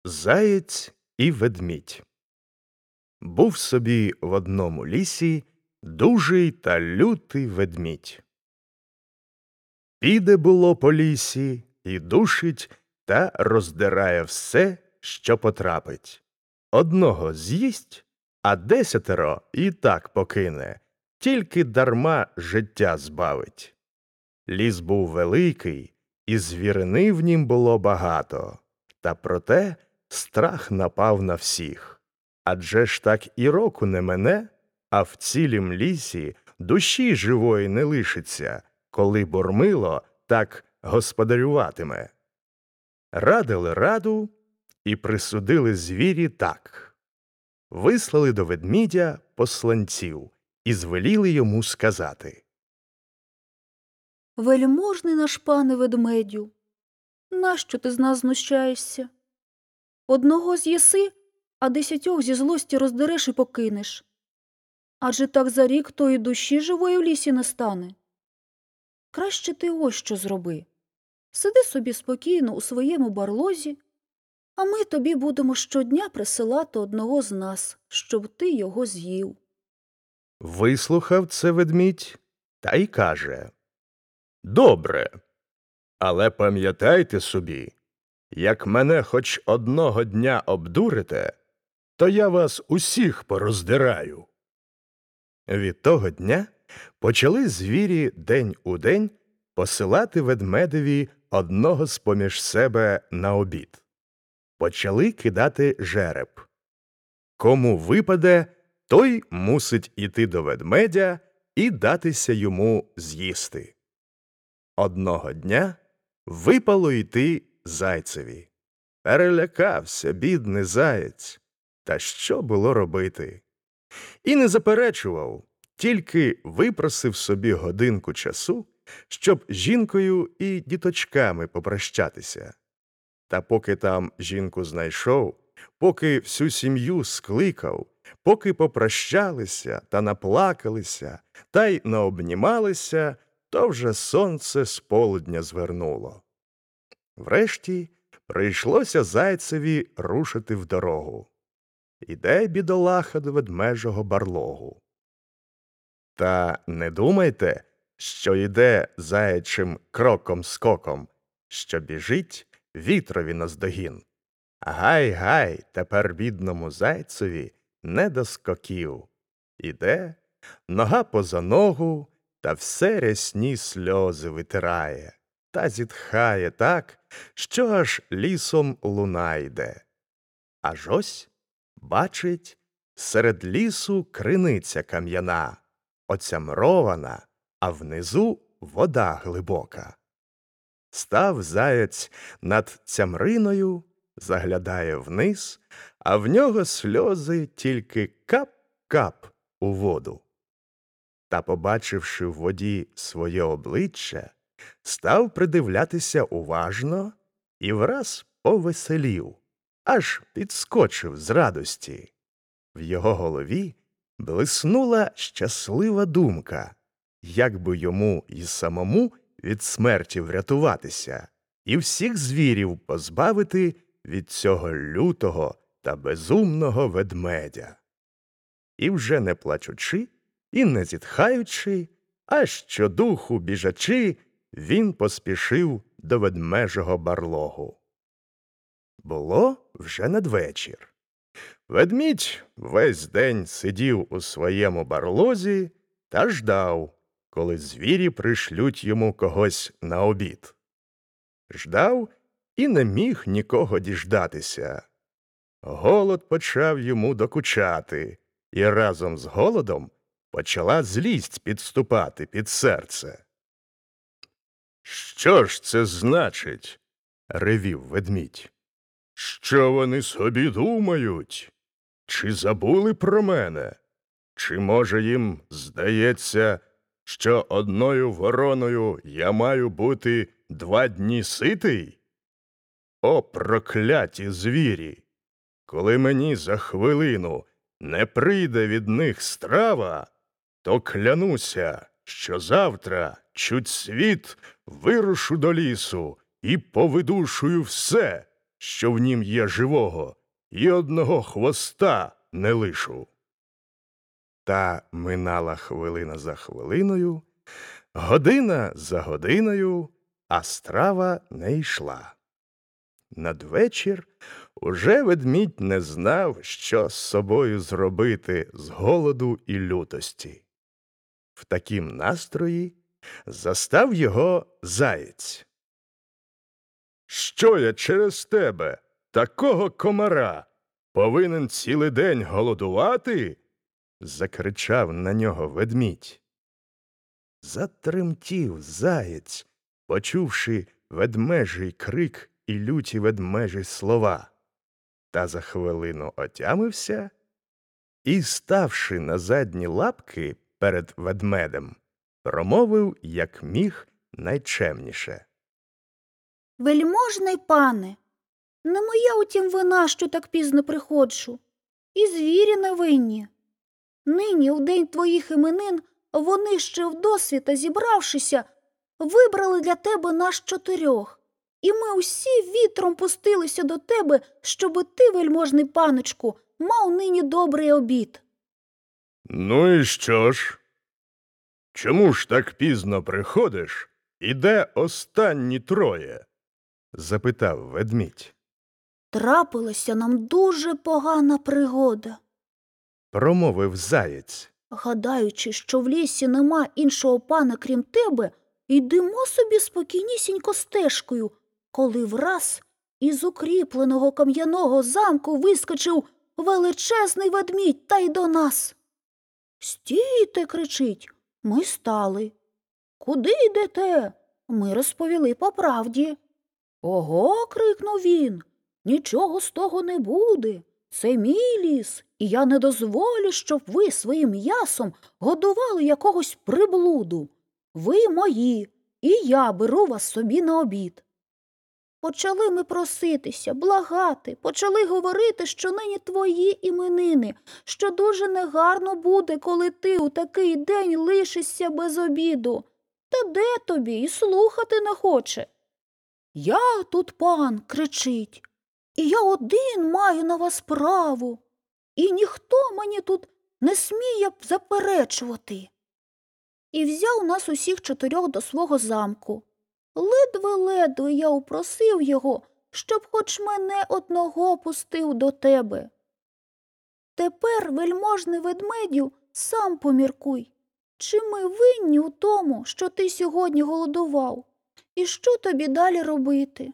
Заєць і ведмідь. Був собі в одному лісі дужий та лютий ведмідь. Піде було по лісі і душить та роздирає все, що потрапить. Одного з'їсть, а 10 і так покине, тільки дарма життя збавить. Ліс був великий, і звірини в нім було багато, та проте страх напав на всіх. Адже ж так і року не мине, а в цілім лісі душі живої не лишиться, коли бурмило так господарюватиме. Радили раду і присудили звірі так. Вислали до ведмідя посланців і звеліли йому сказати: Вельможний наш пане ведмедю, нащо ти з нас знущаєшся? Одного з'їси, а 10 зі злості роздереш і покинеш. Адже так за рік тої душі живої в лісі не стане. Краще ти ось що зроби. Сиди собі спокійно у своєму барлозі, а ми тобі будемо щодня присилати одного з нас, щоб ти його з'їв. Вислухав це ведмідь та й каже: «Добре, але пам'ятайте собі, як мене хоч одного дня обдурите, то я вас усіх пороздираю». Від того дня почали звірі день у день посилати ведмедеві одного з-поміж себе на обід. Почали кидати жереб. Кому випаде, той мусить іти до ведмедя і датися йому з'їсти. Одного дня випало йти зайцеві. Перелякався бідний заєць. Та що було робити? І не заперечував, тільки випросив собі годинку часу, щоб з жінкою і діточками попрощатися. Та поки там жінку знайшов, поки всю сім'ю скликав, поки попрощалися та наплакалися, та й наобнімалися, то вже сонце з полудня звернуло. Врешті прийшлося зайцеві рушити в дорогу. Іде бідолаха до ведмежого барлогу. Та не думайте, що йде заячим кроком-скоком, що біжить вітрові наздогін. Гай-гай, тепер бідному зайцеві не до скоків. Іде, нога поза ногу, та все рясні сльози витирає, та зітхає так, що аж лісом луна йде. Аж ось бачить, серед лісу криниця кам'яна, оцямрована, а внизу вода глибока. Став заяць над цямриною, заглядає вниз, а в нього сльози тільки кап-кап у воду. Та, побачивши в воді своє обличчя, став придивлятися уважно і враз повеселів, аж підскочив з радості. В його голові блиснула щаслива думка, як би йому й самому від смерті врятуватися і всіх звірів позбавити від цього лютого та безумного ведмедя. І вже не плачучи і не зітхаючи, а щодуху біжачи, він поспішив до ведмежого барлогу. Було вже надвечір. Ведмідь весь день сидів у своєму барлозі та ждав, коли звірі пришлють йому когось на обід. Ждав і не міг нікого діждатися. Голод почав йому докучати, і разом з голодом почала злість підступати під серце. «Що ж це значить?» – ревів ведмідь. «Що вони собі думають? Чи забули про мене? Чи, може, їм здається, що одною вороною я маю бути 2 дні ситий? О, прокляті звірі! Коли мені за хвилину не прийде від них страва, то клянуся, що завтра чуть світ вирушу до лісу і повидушую все, що в нім є живого, і одного хвоста не лишу. Та минала хвилина за хвилиною, година за годиною, а страва не йшла. Надвечір уже ведмідь не знав, що з собою зробити з голоду і лютості. В такім настрої застав його заєць. «Що я через тебе, такого комара, повинен цілий день голодувати?» – закричав на нього ведмідь. Затремтів заєць, почувши ведмежий крик і люті ведмежі слова, та за хвилину отямився і, ставши на задні лапки перед ведмедем, промовив, як міг, найчемніше. Вельможний пане, не моя утім вина, що так пізно приходжу. І звірі не винні. Нині, у день твоїх іменин, вони ще вдосвіта, зібравшися, вибрали для тебе нас 4. І ми усі вітром пустилися до тебе, щоби ти, вельможний паночку, мав нині добрий обід. «Ну і що ж? Чому ж так пізно приходиш, і де останні 3?» – запитав ведмідь. Трапилася нам дуже погана пригода. Промовив заєць. Гадаючи, що в лісі нема іншого пана, крім тебе, йдемо собі спокійнісінько стежкою, коли враз із укріпленого кам'яного замку вискочив величезний ведмідь та й до нас. «Стійте!» – кричить. Ми стали. «Куди йдете?» Ми розповіли по правді. «Ого!» – крикнув він. «Нічого з того не буде. Це мій ліс, і я не дозволю, щоб ви своїм м'ясом годували якогось приблуду. Ви мої, і я беру вас собі на обід». Почали ми проситися, благати, почали говорити, що нині твої іменини, що дуже негарно буде, коли ти у такий день лишишся без обіду. Та де тобі, і слухати не хоче. «Я тут пан!» – кричить. «І я один маю на вас право, і ніхто мені тут не сміє заперечувати». І взяв нас усіх 4 до свого замку. Ледве-ледве я упросив його, щоб хоч мене одного пустив до тебе. Тепер, вельможний ведмедю, сам поміркуй, чи ми винні у тому, що ти сьогодні голодував, і що тобі далі робити?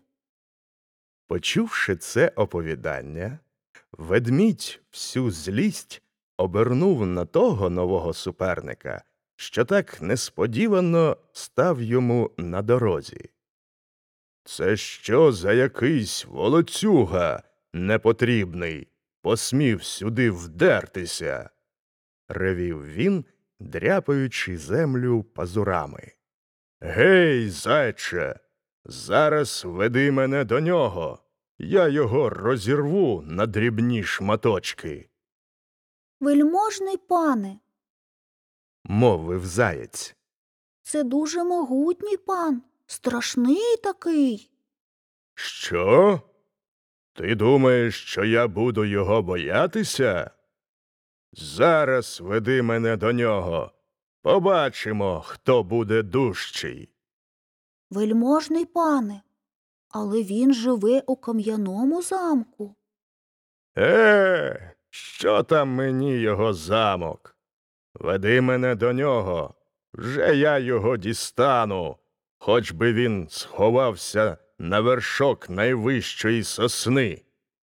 Почувши це оповідання, ведмідь всю злість обернув на того нового суперника, що так несподівано став йому на дорозі. «Це що за якийсь волоцюга непотрібний посмів сюди вдертися?» – ревів він, дряпаючи землю пазурами. «Гей, зайче, зараз веди мене до нього, я його розірву на дрібні шматочки», – «Вельможний пане, мовив заєць. це дуже могутній пан, страшний такий». «Що? Ти думаєш, що я буду його боятися? Зараз веди мене до нього, побачимо, хто буде дужчий». «Вельможний пане, але він живе у кам'яному замку». Що там мені його замок? Веди мене до нього, вже я його дістану, хоч би він сховався на вершок найвищої сосни.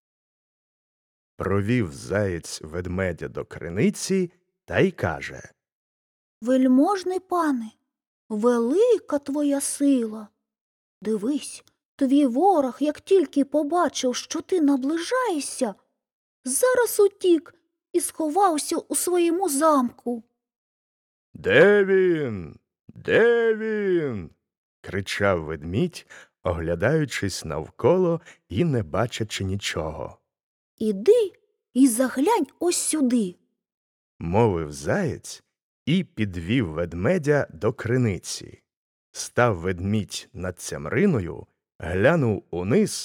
Провів заєць ведмедя до криниці та й каже: «Вельможний пане, велика твоя сила. Дивись, твій ворог, як тільки побачив, що ти наближаєшся, зараз утік і сховався у своєму замку». «Де він? Де він?» – кричав ведмідь, оглядаючись навколо і не бачачи нічого. «Іди і заглянь ось сюди», – мовив заєць і підвів ведмедя до криниці. Став ведмідь над цямриною, глянув униз,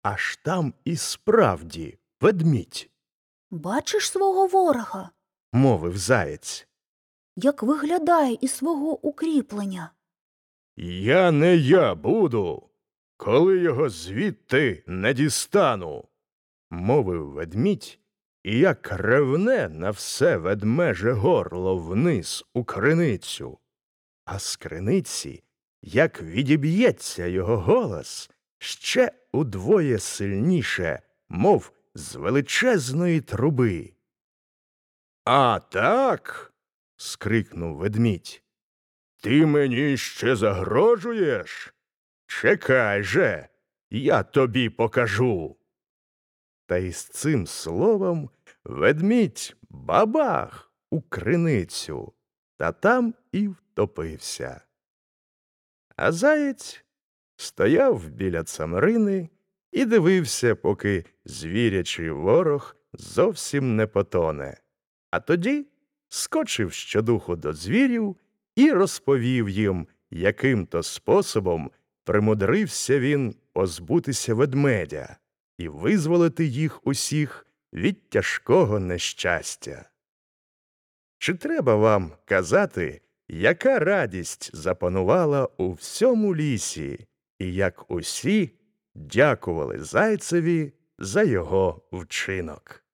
аж там і справді ведмідь, Бачиш свого ворога, мовив заєць. як виглядає із свого укріплення. Я не я буду, коли його звідти не дістану, мовив ведмідь, і як ревне на все ведмеже горло вниз у криницю. А з криниці, як відіб'ється його голос, ще удвоє сильніше, мов з величезної труби. «А так?» – скрикнув ведмідь. «Ти мені ще загрожуєш? Чекай же, я тобі покажу». Та із цим словом ведмідь бабах у криницю, та там і втопився. А заєць стояв біля цамрини і дивився, поки звірячий ворог зовсім не потоне. А тоді скочив щодуху до звірів і розповів їм, яким то способом примудрився він позбутися ведмедя і визволити їх усіх від тяжкого нещастя. Чи треба вам казати, яка радість запанувала у всьому лісі, і як усі дякували зайцеві за його вчинок?